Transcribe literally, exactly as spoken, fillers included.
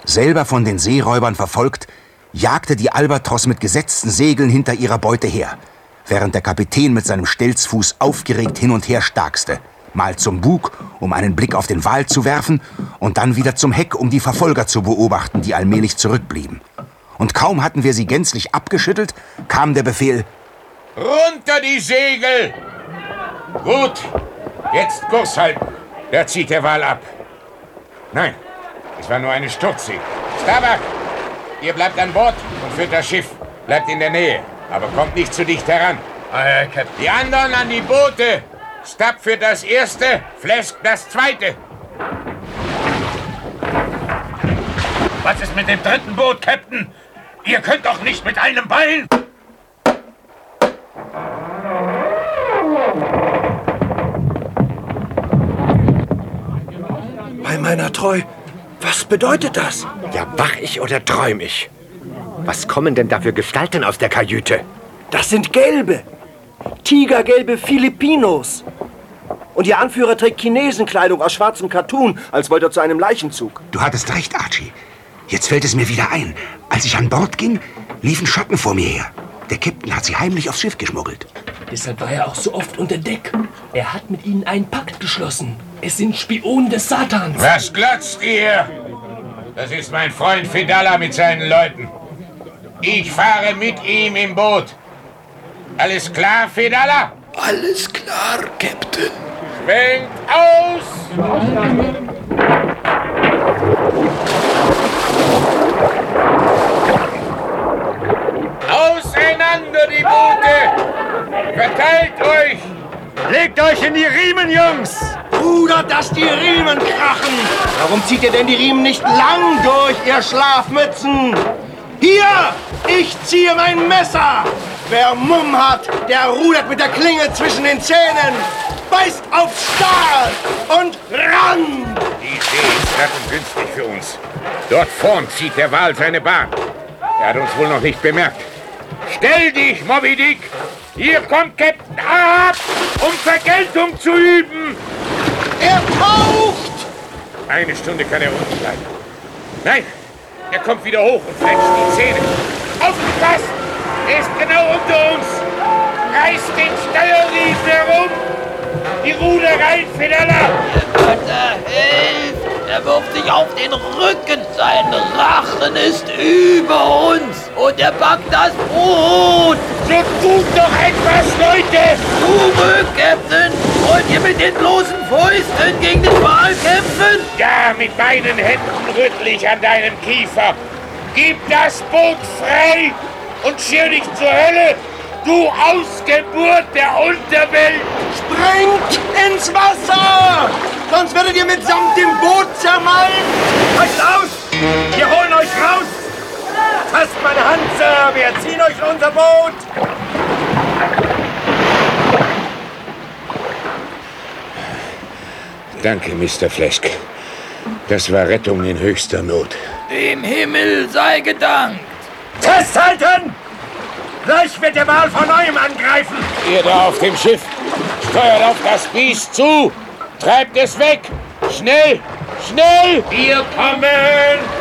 Selber von den Seeräubern verfolgt, jagte die Albatros mit gesetzten Segeln hinter ihrer Beute her, während der Kapitän mit seinem Stelzfuß aufgeregt hin und her starkste, mal zum Bug, um einen Blick auf den Wal zu werfen, und dann wieder zum Heck, um die Verfolger zu beobachten, die allmählich zurückblieben. Und kaum hatten wir sie gänzlich abgeschüttelt, kam der Befehl: Runter die Segel! Gut, jetzt Kurs halten. Da zieht der Wal ab. Nein, es war nur eine Sturzsee. Starbuck, ihr bleibt an Bord und führt das Schiff. Bleibt in der Nähe, aber kommt nicht zu dicht heran. Ah, Herr Captain. Die anderen an die Boote. Stubb führt das erste, Flask das zweite. Was ist mit dem dritten Boot, Captain? Ihr könnt doch nicht mit einem Bein... Bei meiner Treu, was bedeutet das? Ja, wach ich oder träum ich? Was kommen denn da für Gestalten aus der Kajüte? Das sind Gelbe. Tigergelbe Filipinos. Und ihr Anführer trägt Chinesenkleidung aus schwarzem Kattun, als wollte er zu einem Leichenzug. Du hattest recht, Archie. Jetzt fällt es mir wieder ein. Als ich an Bord ging, liefen Schotten vor mir her. Der Captain hat sie heimlich aufs Schiff geschmuggelt. Deshalb war er auch so oft unter Deck. Er hat mit ihnen einen Pakt geschlossen. Es sind Spionen des Satans. Was glotzt ihr? Das ist mein Freund Fedallah mit seinen Leuten. Ich fahre mit ihm im Boot. Alles klar, Fedallah? Alles klar, Captain. Schwenkt aus! Auseinander, die Boote! Verteilt euch! Legt euch in die Riemen, Jungs! Bruder, dass die Riemen krachen! Warum zieht ihr denn die Riemen nicht lang durch, ihr Schlafmützen? Hier! Ich ziehe mein Messer! Wer Mumm hat, der rudert mit der Klinge zwischen den Zähnen! Beißt auf Stahl und ran! Die See ist glatt und günstig für uns. Dort vorn zieht der Wal seine Bahn. Er hat uns wohl noch nicht bemerkt. Stell dich, Moby Dick! Hier kommt Captain Ahab, um Vergeltung zu üben! Er taucht! Eine Stunde kann er unten bleiben. Nein, er kommt wieder hoch und fletscht die Zähne. Aufgepasst! Er ist genau unter uns! Reißt den Steuerriemen herum! Die Ruder rein, Fedallah! Ihr Götter, helft! Er wirft sich auf den Rücken. Sein Rachen ist über uns. Und er packt das Boot. So tut doch etwas, Leute! Zurück, Captain! Wollt ihr mit den bloßen Fäusten gegen den Wal kämpfen? Ja, mit meinen Händen rüttel ich an deinem Kiefer. Gib das Boot frei und schirr dich zur Hölle, du Ausgeburt der Unterwelt! Springt ins Wasser! Sonst werdet ihr mitsamt dem Boot zermalmt! Euch aus! Wir holen euch raus! Fasst meine Hand, Sir! Wir ziehen euch in unser Boot! Danke, Mister Flask. Das war Rettung in höchster Not. Dem Himmel sei gedankt! Festhalten! Gleich wird der Wal von neuem angreifen! Ihr da auf dem Schiff, steuert auf das Biest zu! Treibt es weg! Schnell! Schnell! Wir kommen!